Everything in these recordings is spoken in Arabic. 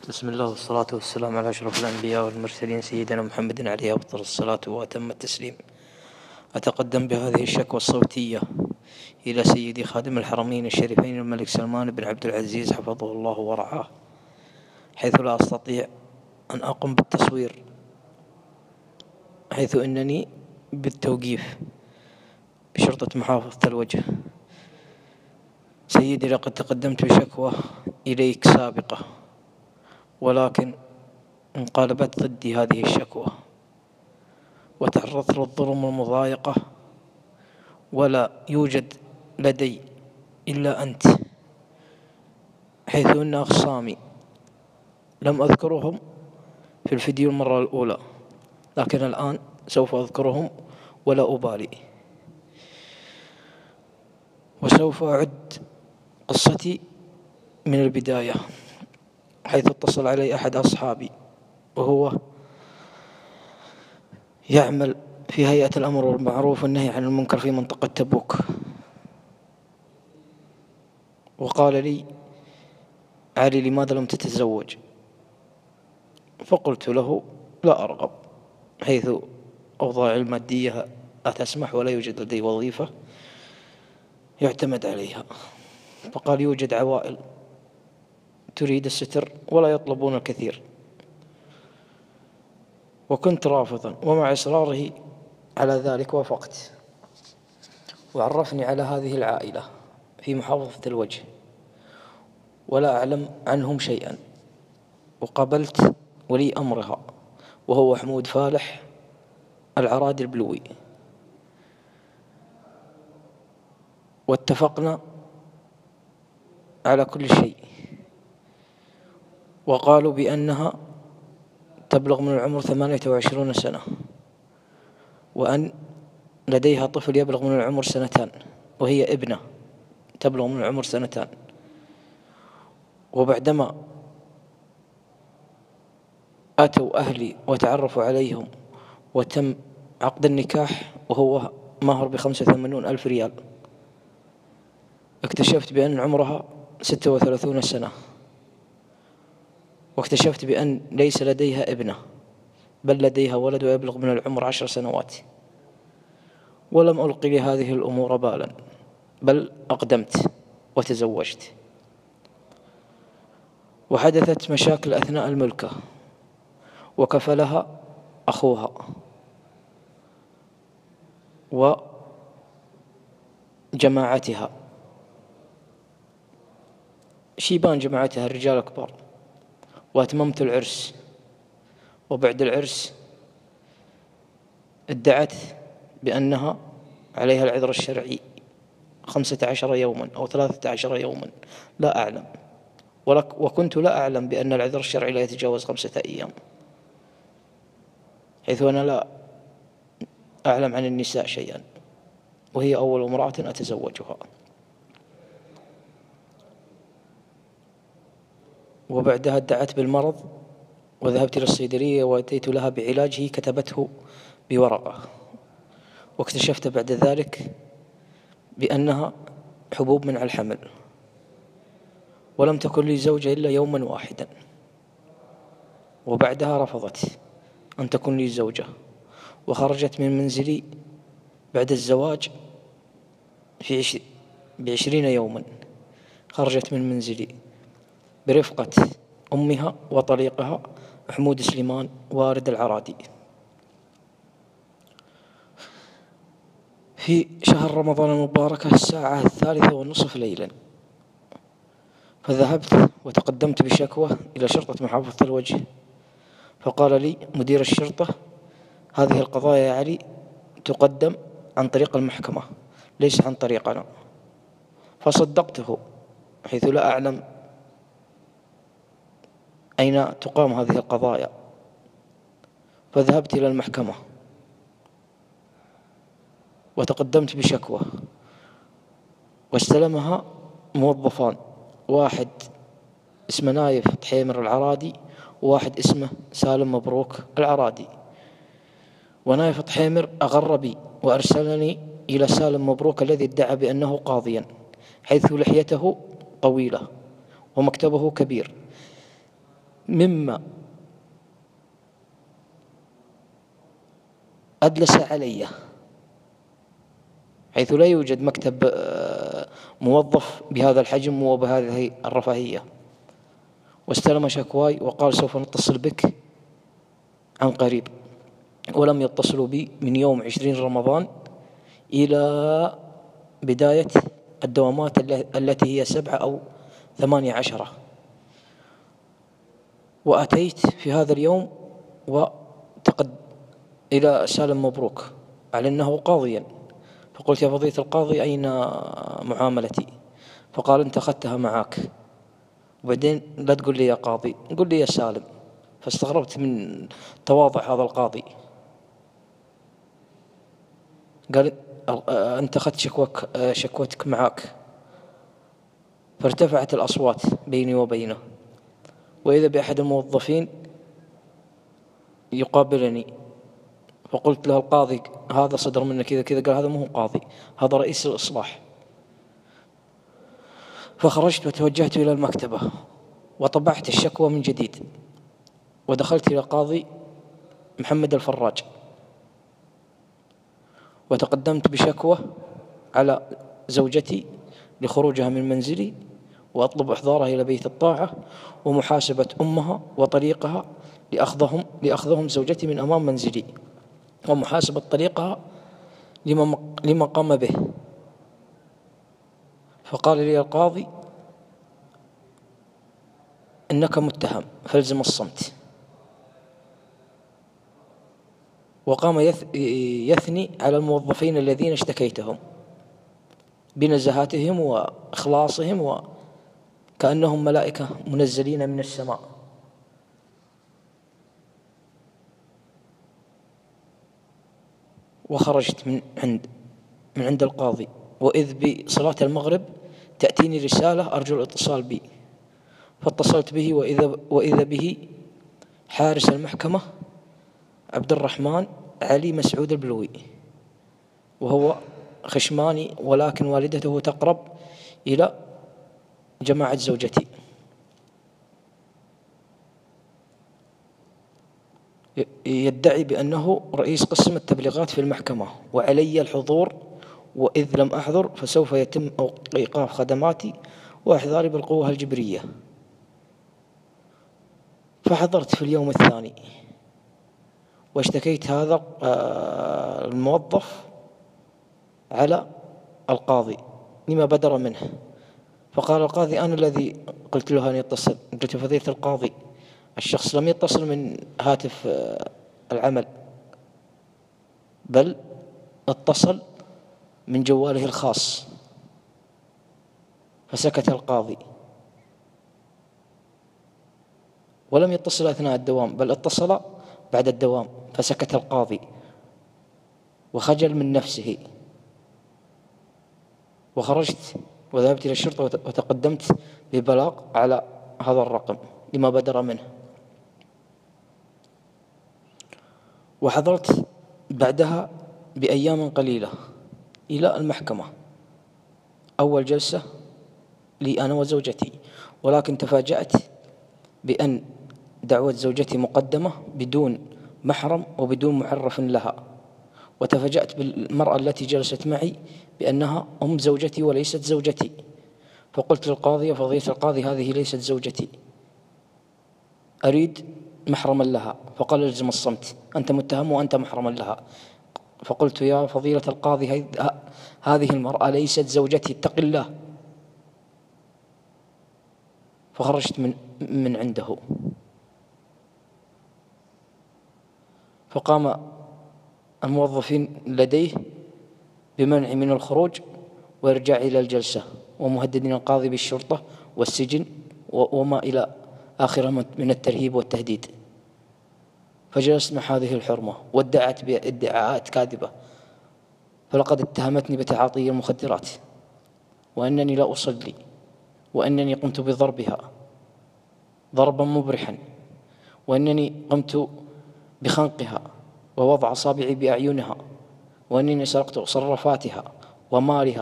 بسم الله والصلاة والسلام على أشرف الأنبياء والمرسلين سيدنا محمد عليه أفضل الصلاة وأتم التسليم. أتقدم بهذه الشكوى الصوتية إلى سيدي خادم الحرمين الشريفين الملك سلمان بن عبد العزيز حفظه الله ورعاه، حيث لا أستطيع أن أقوم بالتصوير، حيث إنني بالتوقيف بشرطة محافظة الوجه. سيدي، لقد تقدمت بشكوى إليك سابقة، ولكن انقلبت ضدي هذه الشكوى وتعرضت للظلم والمضايقة، ولا يوجد لدي إلا أنت، حيث أن أخصامي لم أذكرهم في الفيديو المرة الأولى، لكن الآن سوف أذكرهم ولا أبالي، وسوف أعد قصتي من البداية. حيث اتصل علي أحد أصحابي وهو يعمل في هيئة الأمر والمعروف والنهي عن المنكر في منطقة تبوك، وقال لي: علي، لماذا لم تتزوج؟ فقلت له: لا أرغب، حيث أوضاعي المادية لا تسمح ولا يوجد لدي وظيفة يعتمد عليها. فقال: يوجد عوائل تريد الستر ولا يطلبون الكثير. وكنت رافضا، ومع إصراره على ذلك وافقت، وعرفني على هذه العائلة في محافظة الوجه ولا أعلم عنهم شيئا، وقابلت ولي أمرها وهو حمود فالح العرادي البلوي، واتفقنا على كل شيء، وقالوا بأنها تبلغ من العمر 28 سنة، وأن لديها طفل يبلغ من العمر 2 وهي ابنة تبلغ من العمر 2. وبعدما أتوا أهلي وتعرفوا عليهم وتم عقد النكاح، وهو مهر ب85,000 ريال، اكتشفت بأن عمرها 36 سنة، واكتشفت بأن ليس لديها ابنة، بل لديها ولد ويبلغ من العمر 10 سنوات. ولم ألقي لهذه الأمور بالا، بل أقدمت وتزوجت. وحدثت مشاكل أثناء الملكة، وكفلها أخوها وجماعتها، شيبان جماعتها الرجال الكبار، وأتممت العرس. وبعد العرس ادعت بأنها عليها العذر الشرعي 15 يوما أو 13 يوما، لا أعلم، وكنت لا أعلم بأن العذر الشرعي لا يتجاوز 5 أيام، حيث أنا لا أعلم عن النساء شيئا، وهي أول امرأة أتزوجها. وبعدها ادعت بالمرض، وذهبت إلى الصيدلية وأتيت لها بعلاجه كتبته بورقة، واكتشفت بعد ذلك بأنها حبوب منع الحمل، ولم تكن لي زوجة إلا يوما واحدا، وبعدها رفضت أن تكون لي زوجة، وخرجت من منزلي بعد الزواج ب20 يوما. خرجت من منزلي برفقة أمها وطليقها حمود سليمان وارد العرادي في شهر رمضان المبارك الساعة 3:30 ليلا. فذهبت وتقدمت بشكوى إلى شرطة محافظة الوجه، فقال لي مدير الشرطة: هذه القضايا يا علي تقدم عن طريق المحكمة ليس عن طريقنا. فصدقته، حيث لا أعلم أين تقام هذه القضايا. فذهبت إلى المحكمة وتقدمت بشكوى، واستلمها موظفان، واحد اسمه نايف تحيمر العرادي، وواحد اسمه سالم مبروك العرادي. ونايف تحيمر أغر بي وأرسلني إلى سالم مبروك الذي ادعى بأنه قاضيا، حيث لحيته طويلة ومكتبه كبير، مما أدلس علي، حيث لا يوجد مكتب موظف بهذا الحجم وبهذه الرفاهية، واستلم شكواي وقال سوف نتصل بك عن قريب، ولم يتصلوا بي من يوم 20 رمضان إلى بداية الدوامات التي هي 7 أو 18. وأتيت في هذا اليوم إلى سالم مبروك على أنه قاضيا، فقلت يا فضيلة القاضي أين معاملتي؟ فقال أنت أخذتها معك، وبعدين لا تقول لي يا قاضي، قل لي يا سالم. فاستغربت من تواضع هذا القاضي. قال أنت أخذت شكوتك معك. فارتفعت الأصوات بيني وبينه، وإذا بأحد الموظفين يقابلني، فقلت له القاضي هذا صدر منه كذا كذا. قال هذا مو قاضي، هذا رئيس الإصلاح. فخرجت وتوجهت إلى المكتبة وطبعت الشكوى من جديد، ودخلت إلى قاضي محمد الفراج، وتقدمت بشكوى على زوجتي لخروجها من منزلي، وأطلب إحضارها إلى بيت الطاعة، ومحاسبة أمها وطريقها لأخذهم زوجتي من أمام منزلي، ومحاسبة طريقها لما قام به. فقال لي القاضي إنك متهم فالزم الصمت. وقام يثني على الموظفين الذين اشتكيتهم بنزاهتهم وإخلاصهم وكأنهم ملائكة منزلين من السماء. وخرجت من عند القاضي، وإذ بصلاة المغرب تأتيني رسالة أرجو الاتصال بي. فاتصلت به، وإذا به حارس المحكمة عبد الرحمن علي مسعود البلوي، وهو خشماني، ولكن والدته تقرب إلى جماعة زوجتي. يدعي بأنه رئيس قسم التبليغات في المحكمة، وعلي الحضور، وإذ لم أحضر فسوف يتم إيقاف خدماتي وإحضاري بالقوة الجبرية. فحضرت في اليوم الثاني، واشتكيت هذا الموظف على القاضي لما بدر منه. فقال القاضي أنا الذي قلت له أن يتصل. قلت فضيلة القاضي الشخص لم يتصل من هاتف العمل، بل اتصل من جواله الخاص. فسكت القاضي، ولم يتصل أثناء الدوام، بل اتصل بعد الدوام. فسكت القاضي وخجل من نفسه. وخرجت وذهبت إلى الشرطة وتقدمت ببلاغ على هذا الرقم لما بدر منه. وحضرت بعدها بأيام قليلة إلى المحكمة، أول جلسة لي أنا وزوجتي، ولكن تفاجأت بأن دعوة زوجتي مقدمة بدون محرم وبدون معرف لها. وتفاجأت بالمرأة التي جلست معي بأنها أم زوجتي وليست زوجتي. فقلت للقاضي فضيلة القاضي هذه ليست زوجتي، أريد محرما لها. فقال الزم الصمت، أنت متهم وأنت محرما لها. فقلت يا فضيلة القاضي هذه المرأة ليست زوجتي، اتق الله. فخرجت من عنده. فقام الموظفين لديه بمنع من الخروج وإرجاع إلى الجلسة، ومهددين القاضي بالشرطة والسجن وما إلى آخره من الترهيب والتهديد. فجلست مع هذه الحرمة وادعت بادعاءات كاذبة، فلقد اتهمتني بتعاطي المخدرات، وأنني لا أصلي، وأنني قمت بضربها ضربا مبرحا، وأنني قمت بخنقها ووضع أصابعي بأعينها، وأنني سرقت صرفاتها ومالها.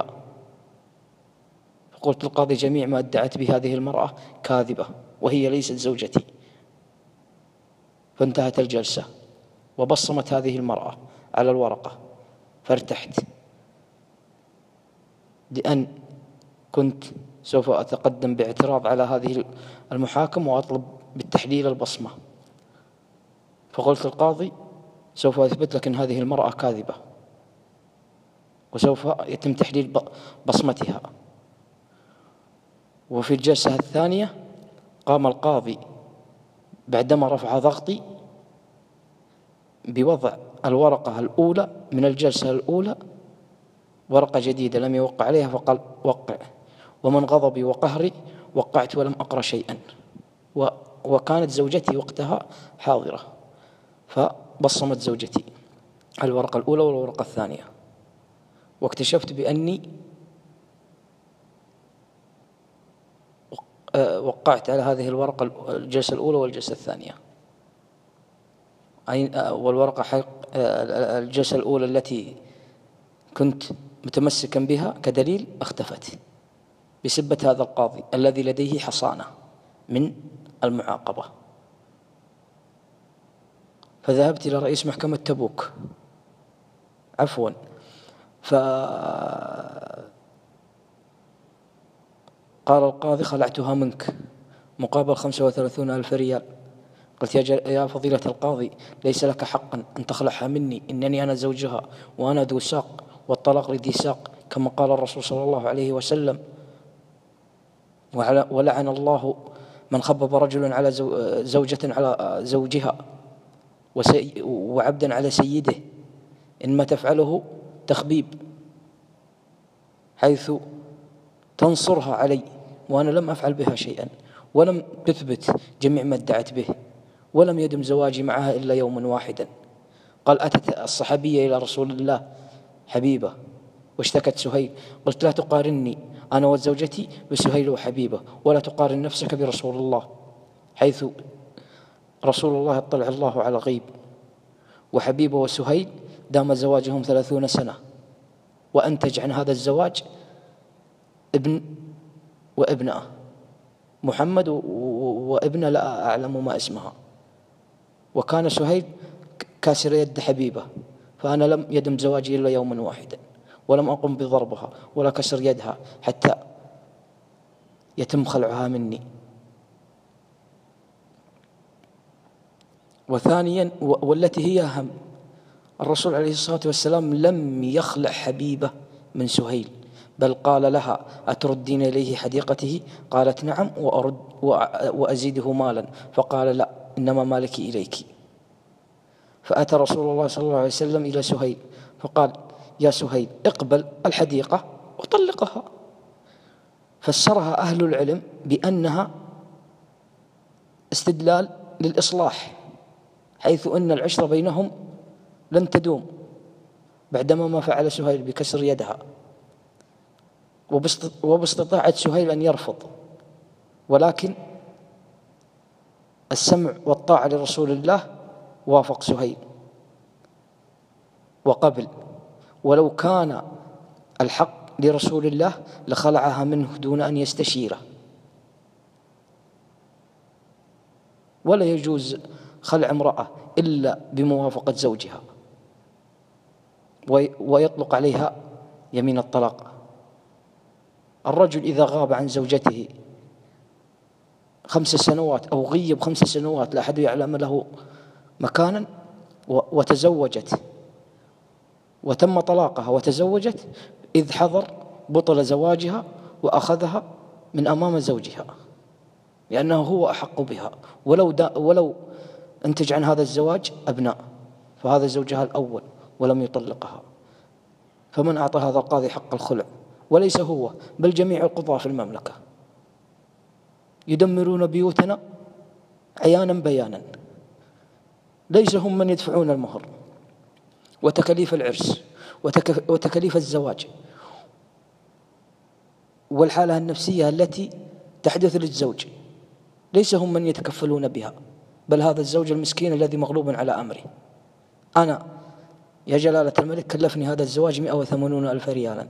فقلت للقاضي جميع ما ادعت به هذه المرأة كاذبة، وهي ليست زوجتي. فانتهت الجلسة وبصمت هذه المرأة على الورقة، فارتحت لأن كنت سوف أتقدم باعتراض على هذه المحاكم وأطلب بالتحليل البصمة. فقلت القاضي سوف أثبت لك أن هذه المرأة كاذبة وسوف يتم تحليل بصمتها. وفي الجلسة الثانية قام القاضي بعدما رفع ضغطي بوضع الورقة الأولى من الجلسة الأولى، ورقة جديدة لم يوقع عليها، فقال وقع. ومن غضبي وقهري وقعت ولم أقرأ شيئا، وكانت زوجتي وقتها حاضرة، فبصمت زوجتي الورقة الأولى والورقة الثانية. واكتشفت بأني وقعت على هذه الورقة الجلسة الأولى والجلسة الثانية، والورقة الجلسة الأولى التي كنت متمسكا بها كدليل اختفت بسبة هذا القاضي الذي لديه حصانة من المعاقبة. فذهبت إلى رئيس محكمة تبوك، قال القاضي خلعتها منك مقابل 35,000 ريال. قلت يا فضيلة القاضي، ليس لك حقا أن تخلعها مني، إنني أنا زوجها وأنا ذو ساق والطلاق لذي ساق، كما قال الرسول صلى الله عليه وسلم: ولعن الله من خبب رجل على زوجة على زوجها وعبدا على سيده، إنما تفعله تخبيب، حيث تنصرها علي وأنا لم أفعل بها شيئا، ولم تثبت جميع ما ادعت به، ولم يدم زواجي معها إلا يوما واحدا. قال أتت الصحابية إلى رسول الله حبيبة واشتكت سهيل. قلت لا تقارني أنا وزوجتي بسهيل وحبيبة، ولا تقارن نفسك برسول الله، حيث رسول الله اطلع الله على الغيب، وحبيبة وسهيل دام زواجهم 30 سنة، وأنتج عن هذا الزواج ابن وابنة، محمد وابنة لا أعلم ما اسمها. وكان سهيل كاسر يد حبيبة، فأنا لم يدم زواجي إلا يوما واحدا، ولم أقم بضربها ولا كسر يدها حتى يتم خلعها مني. وثانيا والتي هي أهم، الرسول عليه الصلاة والسلام لم يخلع حبيبة من سهيل، بل قال لها أتردين إليه حديقته؟ قالت نعم وأرد وأزيده مالا، فقال لا، إنما مالك إليك. فأتى رسول الله صلى الله عليه وسلم إلى سهيل فقال يا سهيل اقبل الحديقة وطلقها. فسرها أهل العلم بأنها استدلال للإصلاح، حيث أن العشرة بينهم لن تدوم بعدما ما فعل سهيل بكسر يدها، وباستطاعة سهيل أن يرفض، ولكن السمع والطاعة لرسول الله وافق سهيل وقبل، ولو كان الحق لرسول الله لخلعها منه دون أن يستشيره. ولا يجوز خلع امرأة إلا بموافقة زوجها، ويطلق عليها يمين الطلاق. الرجل إذا غاب عن زوجته 5 سنوات أو غيب 5 سنوات لا أحد يعلم له مكانا، وتزوجت وتم طلاقها وتزوجت، إذ حضر بطل زواجها وأخذها من أمام زوجها، لأنه هو أحق بها، ولو انتج عن هذا الزواج أبناء، فهذا زوجها الأول ولم يطلقها. فمن أعطى هذا القاضي حق الخلع؟ وليس هو، بل جميع القضاة في المملكة يدمرون بيوتنا عيانا بيانا. ليس هم من يدفعون المهر وتكاليف العرس وتكاليف الزواج والحالة النفسية التي تحدث للزوج، ليس هم من يتكفلون بها، بل هذا الزوج المسكين الذي مغلوب على أمره. أنا يا جلالة الملك كلفني هذا الزواج 180,000 ريالا،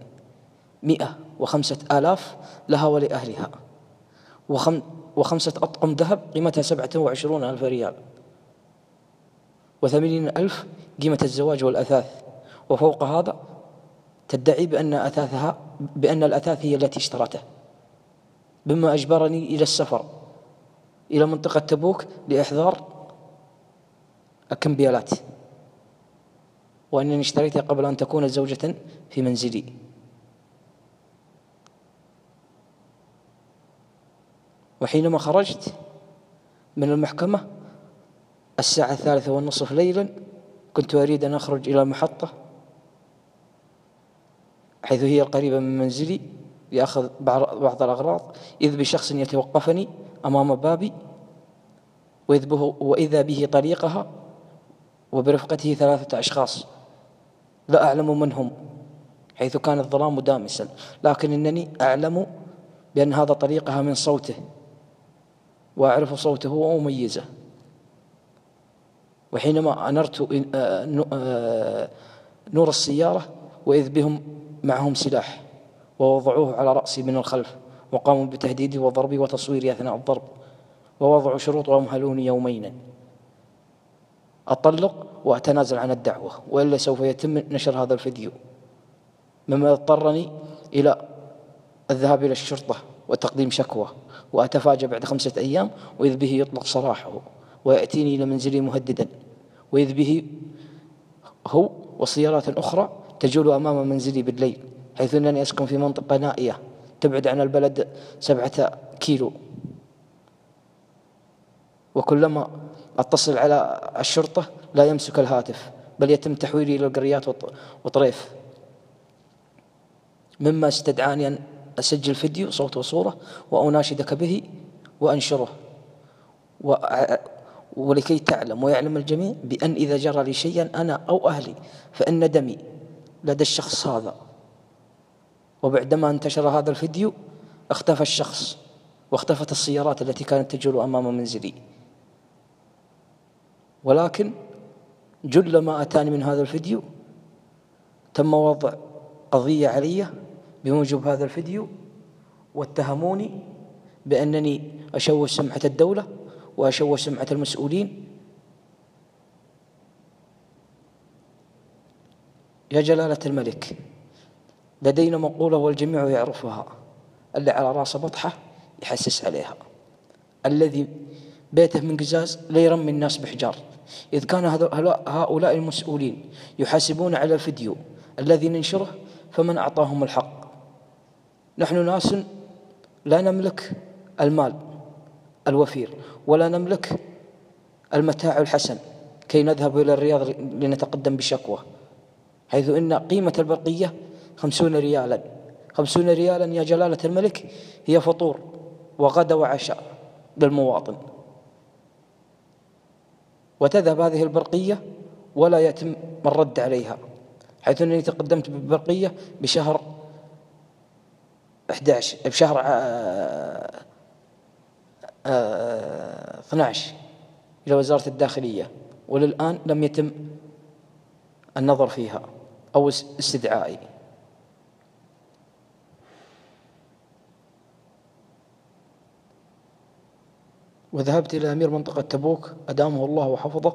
105,000 لها ولأهلها، و5 أطقم ذهب قيمتها 27,000 ريال. و80,000 قيمة الزواج والأثاث، وفوق هذا تدعي بأن الأثاث هي التي اشترته، مما أجبرني إلى السفر إلى منطقة تبوك لإحضار الكمبيالات، وأنني اشتريتها قبل أن تكون زوجة في منزلي. وحينما خرجت من المحكمة الساعة 3:30 ليلا، كنت أريد أن أخرج إلى المحطة حيث هي قريبة من منزلي لأخذ بعض الأغراض، إذ بشخص يتوقفني أمام بابي، وإذا به طريقها وبرفقته 3 أشخاص لا أعلم من هم، حيث كان الظلام دامسا، لكن إنني أعلم بأن هذا طريقها من صوته، وأعرف صوته وأميزه. وحينما أنرت نور السيارة وإذ بهم معهم سلاح، ووضعوه على رأسي من الخلف، وقاموا بتهديدي وضربي وتصويري أثناء الضرب، ووضعوا شروط وأمهلوني يومين أطلق وأتنازل عن الدعوة، وإلا سوف يتم نشر هذا الفيديو، مما اضطرني إلى الذهاب إلى الشرطة وتقديم شكوى، وأتفاجأ بعد 5 أيام وإذ به يطلق سراحه ويأتيني إلى منزلي مهددا، وإذ به هو وسيارات أخرى تجول أمام منزلي بالليل، حيث أنني أسكن في منطقة نائية تبعد عن البلد 7 كيلو. وكلما أتصل على الشرطة لا يمسك الهاتف، بل يتم تحويلي إلى القريات وطريف، مما استدعاني أن أسجل فيديو صوت وصورة وأناشدك به وأنشره، ولكي تعلم ويعلم الجميع بأن إذا جرى لي شيئا أنا أو أهلي فإن دمي لدى الشخص هذا. وبعدما انتشر هذا الفيديو اختفى الشخص، واختفت السيارات التي كانت تجول أمام منزلي. ولكن جل ما أتاني من هذا الفيديو تم وضع قضية علي بموجب هذا الفيديو، واتهموني بأنني أشوه سمعة الدولة وأشوه سمعة المسؤولين. يا جلالة الملك، لدينا مقولة والجميع يعرفها: اللي على راسه بطحة يحسس عليها، الذي بيته من قزاز لا يرمي الناس بحجار. إذ كان هؤلاء المسؤولين يحاسبون على الفيديو الذي ننشره، فمن أعطاهم الحق؟ نحن ناس لا نملك المال الوفير ولا نملك المتاع الحسن كي نذهب إلى الرياض لنتقدم بشكوى، حيث إن قيمة البرقية 50 ريالا. 50 ريالا يا جلالة الملك هي فطور وغدا وعشاء للمواطن، وتذهب هذه البرقية ولا يتم الرد عليها، حيث أنني تقدمت بالبرقية بشهر 11 بشهر 12 إلى وزارة الداخلية، وللآن لم يتم النظر فيها أو استدعائي. وذهبت إلى أمير منطقة تبوك أدامه الله وحفظه،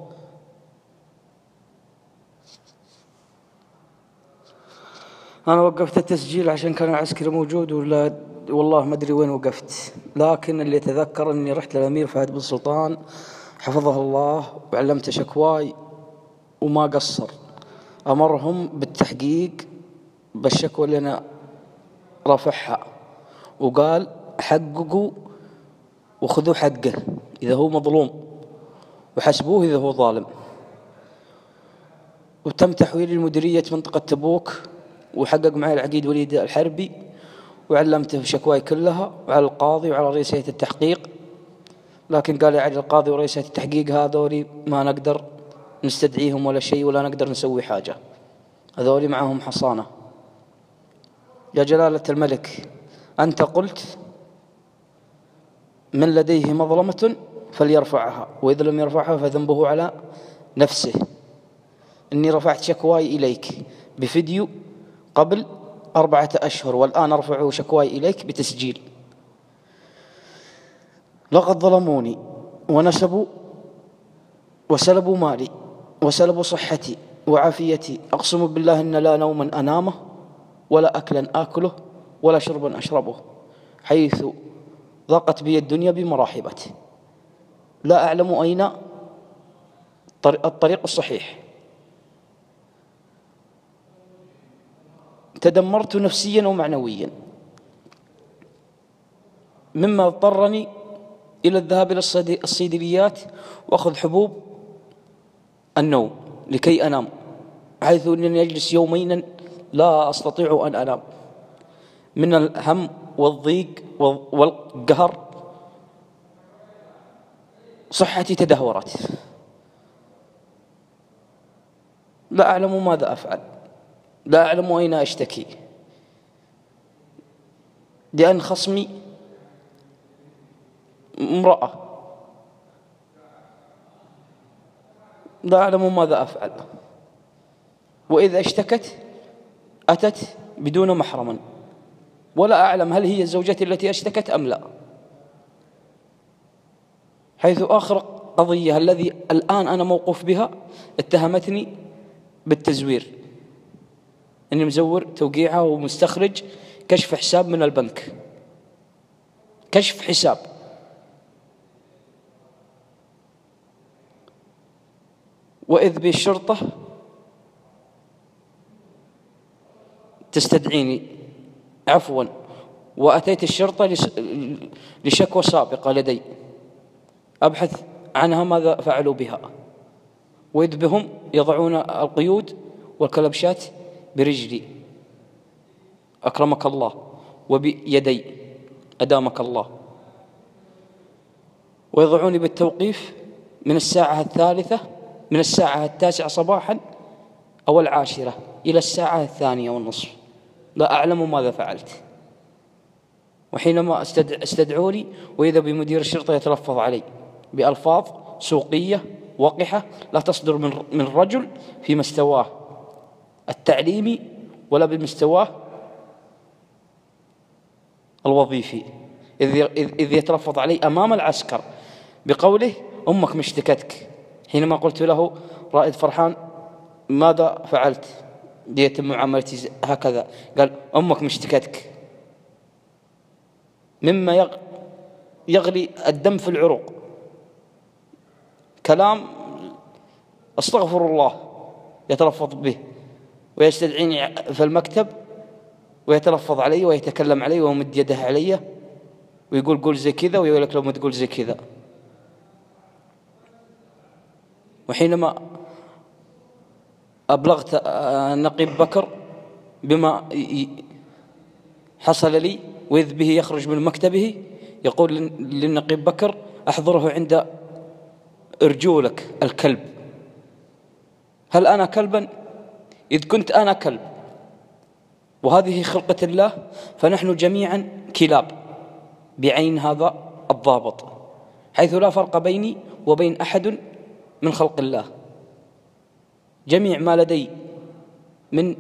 أنا وقفت التسجيل عشان كان العسكري موجود، ولا والله ما أدري وين وقفت، لكن اللي أتذكر أني رحت للأمير فهد بن سلطان حفظه الله وعلمت شكواي، وما قصر، أمرهم بالتحقيق بالشكوى اللي أنا رافعها، وقال حققوا وخذوا حقه إذا هو مظلوم، وحسبوه إذا هو ظالم. وتم تحويلي لمديرية منطقة تبوك، وحقق معي العقيد وليد الحربي، وعلمته شكواي كلها وعلى القاضي وعلى رئيس هيئة التحقيق، لكن قال لي القاضي ورئيس هيئة التحقيق هذولي ما نقدر نستدعيهم ولا شيء، ولا نقدر نسوي حاجة، هذولي معهم حصانة. يا جلالة الملك، أنت قلت من لديه مظلمة فليرفعها، وإذا لم يرفعها فذنبه على نفسه. إني رفعت شكواي إليك بفيديو قبل 4 أشهر، والآن أرفع شكواي إليك بتسجيل. لقد ظلموني ونسبوا وسلبوا مالي وسلب صحتي وعافيتي، أقسم بالله إن لا نوما أنامه ولا أكلا آكله ولا شربا أشربه، حيث ضاقت بي الدنيا بمراحبته، لا أعلم أين الطريق الصحيح. تدمرت نفسيا ومعنويا، مما اضطرني إلى الذهاب إلى الصيدليات وأخذ حبوب النوم لكي أنام، حيث أنني أجلس يومين لا أستطيع أن أنام من الهم والضيق والقهر. صحتي تدهورت، لا أعلم ماذا أفعل، لا أعلم أين أشتكي، لأن خصمي امرأة، لا أعلم ماذا أفعل. وإذا اشتكت أتت بدون محرم، ولا أعلم هل هي زوجتي التي اشتكت أم لا، حيث آخر قضية الذي الآن أنا موقوف بها اتهمتني بالتزوير، أني مزور توقيعها ومستخرج كشف حساب من البنك، كشف حساب. وإذ بالشرطة تستدعيني عفوا، وأتيت الشرطة لشكوى سابقة لدي أبحث عنها ماذا فعلوا بها، وإذ بهم يضعون القيود والكلبشات برجلي أكرمك الله وبيدي أدامك الله، ويضعوني بالتوقيف من الساعة 9 صباحا أو 10 إلى الساعة 2:30، لا أعلم ماذا فعلت. وحينما استدعوني وإذا بمدير الشرطة يتلفظ علي بألفاظ سوقية وقحة لا تصدر من رجل في مستواه التعليمي ولا بمستواه الوظيفي، إذ يتلفظ علي أمام العسكر بقوله أمك مشتكتك. حينما قلت له رائد فرحان ماذا فعلت ليتم معاملتي هكذا، قال أمك مشتكتك، مما يغلي الدم في العروق، كلام أستغفر الله يتلفظ به، ويستدعيني في المكتب ويتلفظ علي ويتكلم علي ويمد يده علي ويقول قول زي كذا، ويقول لك لو ما تقول زي كذا. وحينما أبلغت النقيب بكر بما حصل لي، وإذ به يخرج من مكتبه يقول للنقيب بكر أحضره عند أرجولك الكلب. هل أنا كلبا؟ إذ كنت أنا كلب وهذه خلقة الله، فنحن جميعا كلاب بعين هذا الضابط، حيث لا فرق بيني وبين أحد من خلق الله. جميع ما لدي من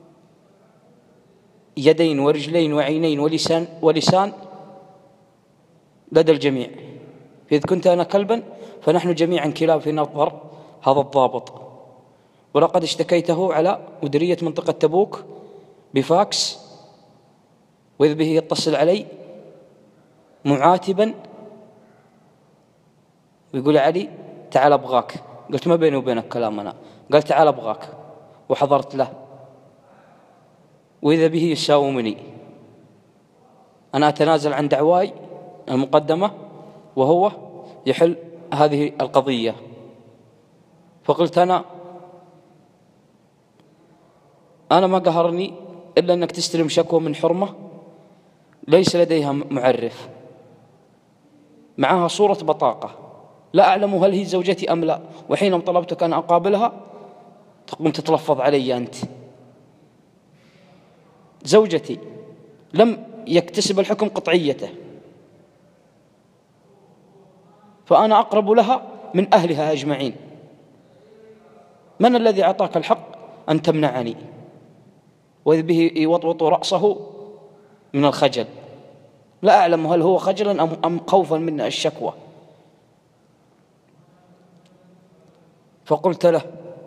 يدين ورجلين وعينين ولسان لدى الجميع، إذ كنت أنا كلبا فنحن جميعا كلاب في نظر هذا الضابط. ولقد اشتكيته على مديرية منطقة تبوك بفاكس، وإذ به يتصل علي معاتبا ويقول علي تعال أبغاك. قلت ما بيني وبينك كلام أنا. قال تعال أبغاك، وحضرت له، وإذا به يساومني أنا أتنازل عن دعواي المقدمة وهو يحل هذه القضية. فقلت أنا ما قهرني إلا أنك تستلم شكوى من حرمة ليس لديها معرف، معها صورة بطاقة لا أعلم هل هي زوجتي أم لا، وحينما طلبتك أن أقابلها تقوم تتلفظ علي أنت. زوجتي لم يكتسب الحكم قطعيته، فأنا أقرب لها من أهلها أجمعين. من الذي أعطاك الحق أن تمنعني؟ وإذ به يوطوط رأسه من الخجل، لا أعلم هل هو خجلا أم خوفا من الشكوى. فقلت له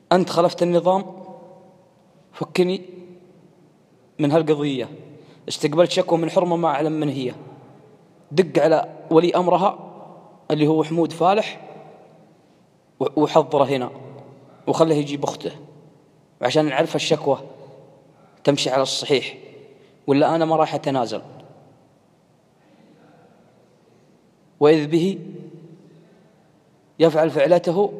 أنت خلفت النظام، فكني من هالقضية. استقبلت شكوى من حرمة ما أعلم من هي، دق على ولي أمرها اللي هو حمود فالح وحضره هنا وخله يجيب أخته عشان نعرف الشكوى تمشي على الصحيح ولا أنا ما راح أتنازل. وإذ به يفعل فعلته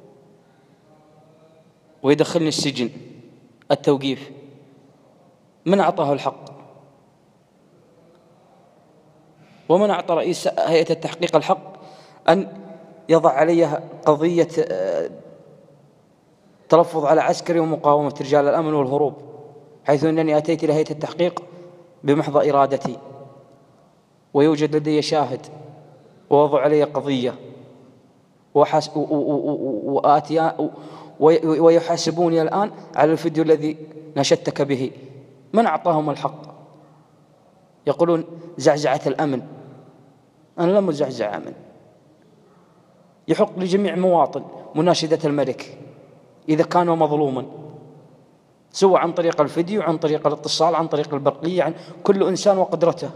ويدخلني السجن. التوقيف من أعطاه الحق؟ ومن أعطى رئيس هيئة التحقيق الحق أن يضع علي قضية تلفظ على عسكري ومقاومة رجال الأمن والهروب، حيث أنني أتيت إلى هيئة التحقيق بمحض إرادتي، ويوجد لدي شاهد ووضع علي قضية ويحاسبوني الآن على الفيديو الذي نشدتك به. من أعطاهم الحق؟ يقولون زعزعة الأمن. أنا لم أزعزع أمن. يحق لجميع مواطن مناشدة الملك إذا كان مظلوما، سواء عن طريق الفيديو، عن طريق الاتصال، عن طريق البرقية، عن كل إنسان وقدرته.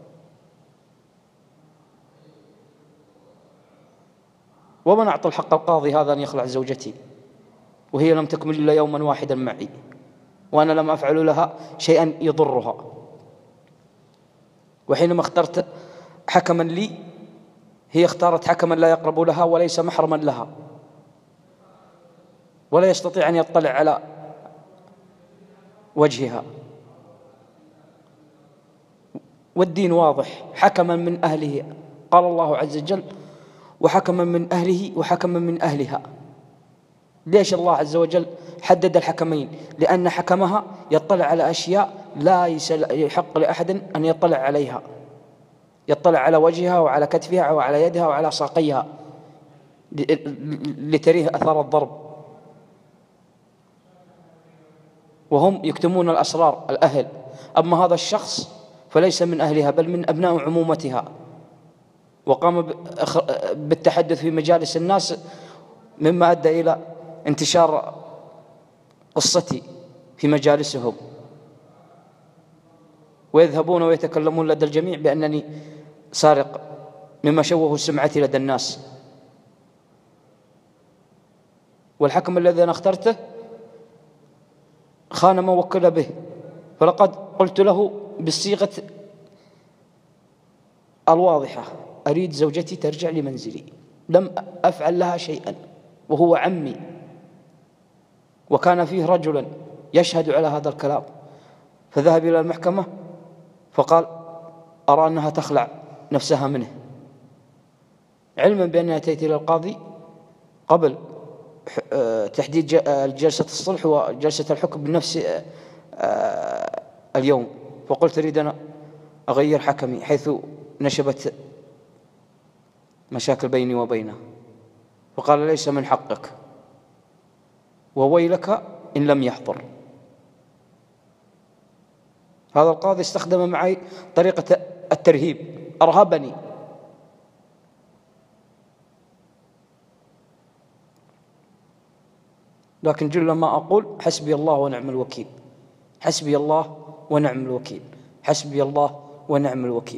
ومن أعطى الحق القاضي هذا أن يخلع زوجتي وهي لم تكمل إلا يوما واحدا معي، وأنا لم أفعل لها شيئا يضرها. وحينما اخترت حكما لي، هي اختارت حكما لا يقرب لها وليس محرما لها، ولا يستطيع أن يطلع على وجهها. والدين واضح، حكما من أهله، قال الله عز وجل: وحكما من أهله وحكما من أهلها. ليش الله عز وجل حدد الحكمين؟ لأن حكمها يطلع على أشياء لا يحق لأحد أن يطلع عليها، يطلع على وجهها وعلى كتفها وعلى يدها وعلى ساقيها لتريه أثار الضرب. وهم يكتمون الأسرار الأهل. أما هذا الشخص فليس من أهلها بل من أبناء عمومتها، وقام بالتحدث في مجالس الناس مما أدى إلى انتشار قصتي في مجالسهم، ويذهبون ويتكلمون لدى الجميع بأنني سارق، مما شوه سمعتي لدى الناس. والحكم الذي أنا اخترته خان ما وكل به، فلقد قلت له بالصيغة الواضحة: أريد زوجتي ترجع لمنزلي. لم أفعل لها شيئا، وهو عمي، وكان فيه رجلا يشهد على هذا الكلام. فذهب إلى المحكمة فقال: أرى أنها تخلع نفسها منه، علما بأني أتيت إلى القاضي قبل تحديد جلسة الصلح وجلسة الحكم بنفس اليوم. فقلت: أريد أن أغير حكمي، حيث نشبت مشاكل بيني وبينه. فقال: ليس من حقك، وويلك إن لم يحضر. هذا القاضي استخدم معي طريقة الترهيب، أرهبني. لكن جل ما أقول: حسبي الله ونعم الوكيل، حسبي الله ونعم الوكيل، حسبي الله ونعم الوكيل.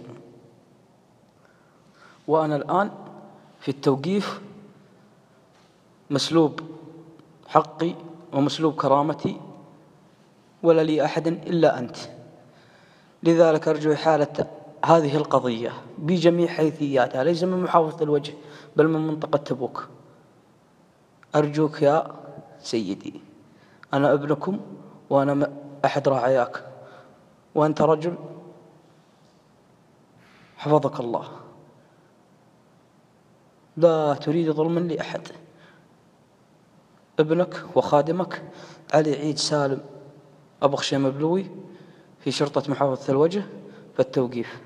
وأنا الآن في التوقيف مسلوب حقي ومسلوب كرامتي، ولا لي أحد إلا أنت. لذلك أرجو إحالة هذه القضية بجميع حيثياتها، ليس من محافظة الوجه بل من منطقة تبوك. أرجوك يا سيدي، أنا ابنكم وأنا أحد رعاياك، وأنت رجل حفظك الله، لا تريد ظلما لأحد. ابنك وخادمك علي عيد سالم أبو خشيم بلوي في شرطة محافظة الوجه في التوقيف.